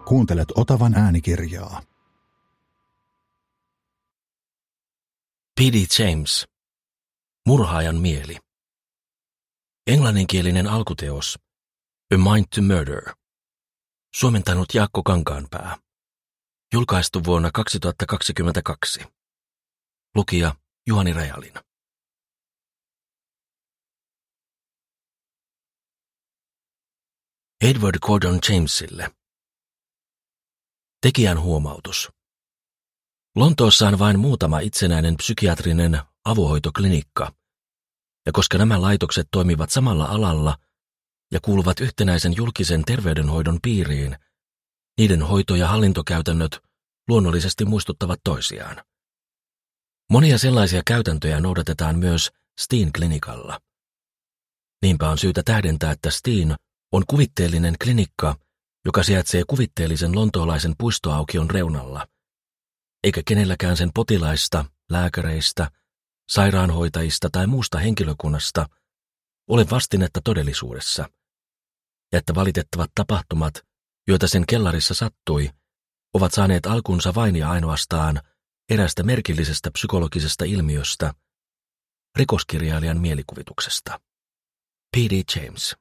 Kuuntelet Otavan äänikirjaa. P.D. James. Murhaajan mieli. Englanninkielinen alkuteos. A Mind to Murder. Suomentanut Jaakko Kankaanpää. Julkaistu vuonna 2022. Lukija Juhani Rajalin. Edward Gordon Jamesille. Tekijän huomautus. Lontoossa on vain muutama itsenäinen psykiatrinen avohoitoklinikka, ja koska nämä laitokset toimivat samalla alalla ja kuuluvat yhtenäisen julkisen terveydenhoidon piiriin, niiden hoito- ja hallintokäytännöt luonnollisesti muistuttavat toisiaan. Monia sellaisia käytäntöjä noudatetaan myös Steen-klinikalla. Niinpä on syytä tähdentää, että Steen on kuvitteellinen klinikka, joka sijaitsee kuvitteellisen lontoolaisen puistoaukion reunalla, eikä kenelläkään sen potilaista, lääkäreistä, sairaanhoitajista tai muusta henkilökunnasta ole vastinetta todellisuudessa, ja että valitettavat tapahtumat, joita sen kellarissa sattui, ovat saaneet alkunsa vain ja ainoastaan erästä merkillisestä psykologisesta ilmiöstä, rikoskirjailijan mielikuvituksesta. P.D. James.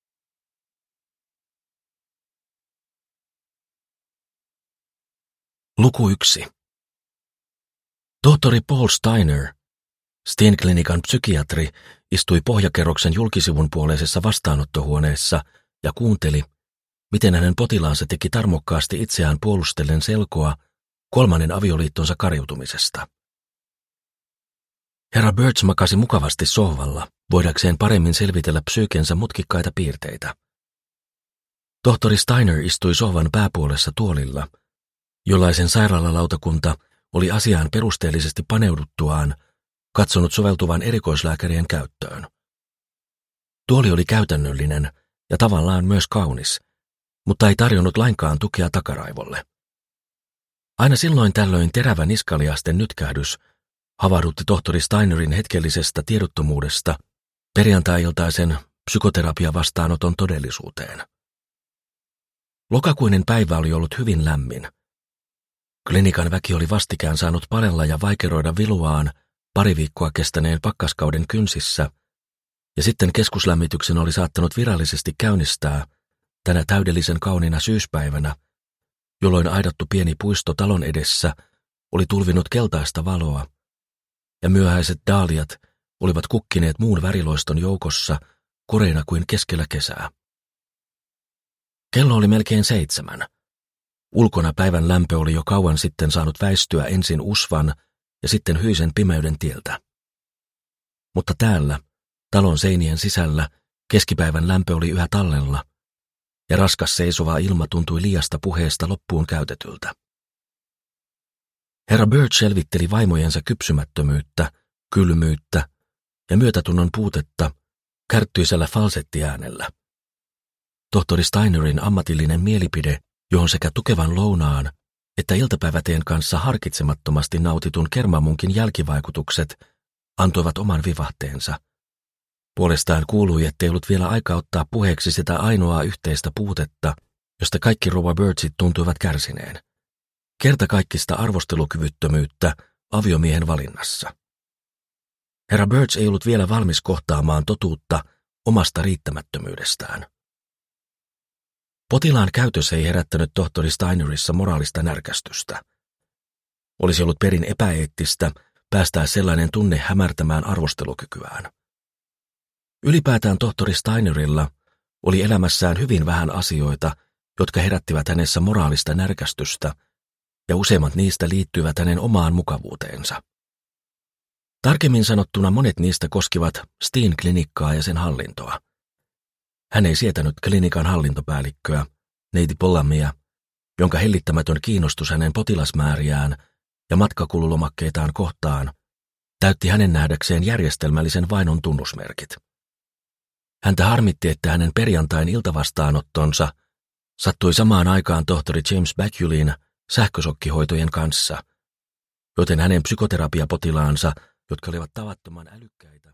Luku 1. Tohtori Paul Steiner, Steen-klinikan psykiatri, istui pohjakerroksen julkisivun puoleisessa vastaanottohuoneessa ja kuunteli, miten hänen potilaansa teki tarmokkaasti itseään puolustellen selkoa kolmannen avioliittonsa kariutumisesta. Herra Birch makasi mukavasti sohvalla, voidakseen paremmin selvitellä psyykensä mutkikkaita piirteitä. Tohtori Steiner istui sohvan pääpuolessa tuolilla, jollaisen sairaalalautakunta oli asiaan perusteellisesti paneuduttuaan katsonut soveltuvan erikoislääkärien käyttöön. Tuoli oli käytännöllinen ja tavallaan myös kaunis, mutta ei tarjonnut lainkaan tukea takaraivolle. Aina silloin tällöin terävä niskaliasten nytkähdys havahdutti tohtori Steinerin hetkellisestä tiedottomuudesta perjantai-iltaisen psykoterapiavastaanoton todellisuuteen. Lokakuinen päivä oli ollut hyvin lämmin. Klinikan väki oli vastikään saanut palella ja vaikeroida viluaan pari viikkoa kestäneen pakkaskauden kynsissä, ja sitten keskuslämmityksen oli saattanut virallisesti käynnistää tänä täydellisen kauniina syyspäivänä, jolloin aidattu pieni puisto talon edessä oli tulvinut keltaista valoa, ja myöhäiset daaliat olivat kukkineet muun väriloiston joukossa koreina kuin keskellä kesää. Kello oli melkein 7. Ulkona päivän lämpö oli jo kauan sitten saanut väistyä ensin usvan ja sitten hyisen pimeyden tieltä. Mutta täällä, talon seinien sisällä, keskipäivän lämpö oli yhä tallella, ja raskas seisova ilma tuntui liiasta puheesta loppuun käytetyltä. Herra Birch selvitteli vaimojensa kypsymättömyyttä, kylmyyttä ja myötätunnon puutetta kärttyisellä falsettiäänellä. Tohtori Steinerin ammatillinen mielipide, johon sekä tukevan lounaan että iltapäiväteen kanssa harkitsemattomasti nautitun kermamunkin jälkivaikutukset antoivat oman vivahteensa. Puolestaan kuului, ettei ollut vielä aika ottaa puheeksi sitä ainoaa yhteistä puutetta, josta kaikki rouva Birchit tuntuivat kärsineen. Kertakaikkista arvostelukyvyttömyyttä aviomiehen valinnassa. Herra Birch ei ollut vielä valmis kohtaamaan totuutta omasta riittämättömyydestään. Potilaan käytös ei herättänyt tohtori Steinerissa moraalista närkästystä. Olisi ollut perin epäeettistä päästää sellainen tunne hämärtämään arvostelukykyään. Ylipäätään tohtori Steinerilla oli elämässään hyvin vähän asioita, jotka herättivät hänessä moraalista närkästystä, ja useimmat niistä liittyivät hänen omaan mukavuuteensa. Tarkemmin sanottuna monet niistä koskivat Steen-klinikkaa ja sen hallintoa. Hän ei sietänyt klinikan hallintopäällikköä, neiti Pollamia, jonka hellittämätön kiinnostus hänen potilasmääriään ja matkakululomakkeitaan kohtaan täytti hänen nähdäkseen järjestelmällisen vainon tunnusmerkit. Häntä harmitti, että hänen perjantain iltavastaanottonsa sattui samaan aikaan tohtori James Backulin sähkösokkihoitojen kanssa, joten hänen psykoterapiapotilaansa, jotka olivat tavattoman älykkäitä,